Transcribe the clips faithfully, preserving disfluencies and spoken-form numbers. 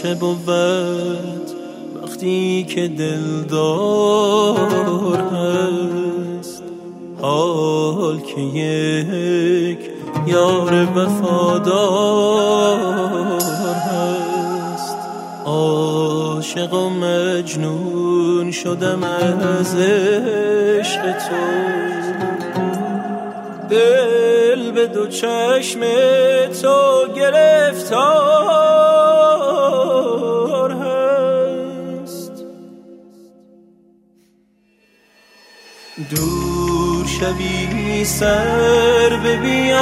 چه بود وقتی که دلدار هست، حال که یک یار وفادار هست. عاشق و مجنون شدم از عشق تو، دل به دو چشم تو گرفتار هست. دور شوی سر به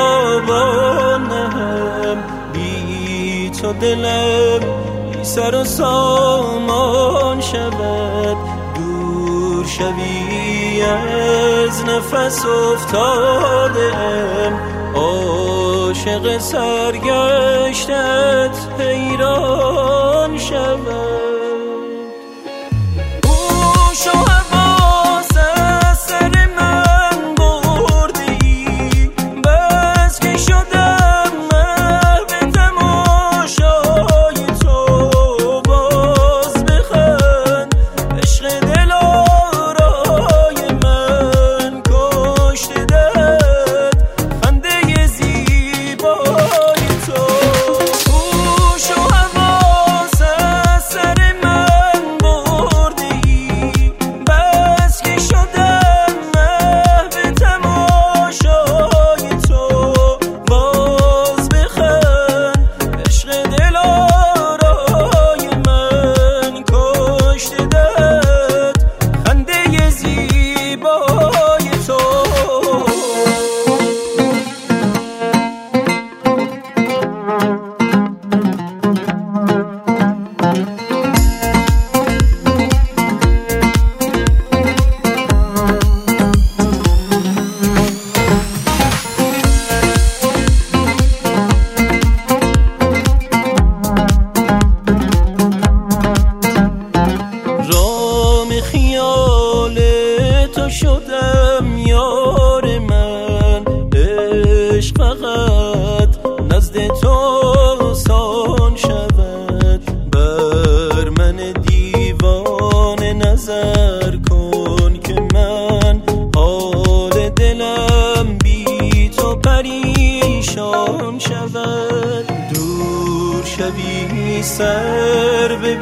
بیابانم، بی تو دلم بی سر و سامان شود. دور شوی از نفس افتاده ام، عاشق سرگشتت حیران شود. شدم یار من، عشق فقط نزد تو آسان شود. بر من دیوانه نظر کن که من حال دلم بی تو پریشان شود. دور شوی سر به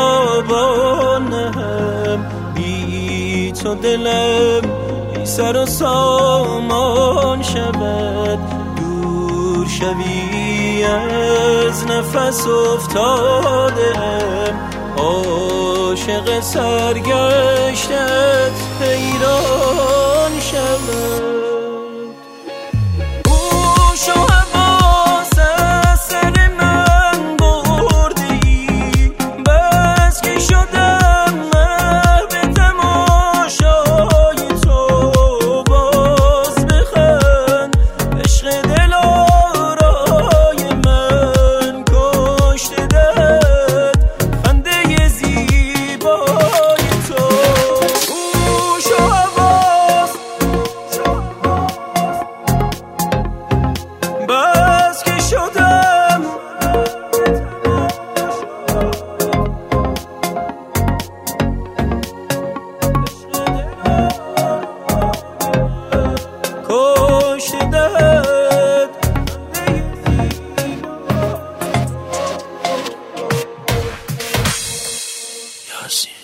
بیابانم، تو دلم بی سر و سامان شود. دور شوی از نفس افتاده ام، عاشق سرگشتت حیران شود. Yasin.